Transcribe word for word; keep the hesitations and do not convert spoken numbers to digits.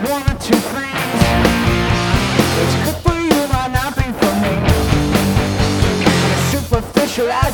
one or two things. It's good for you, might not be for me. Superficial as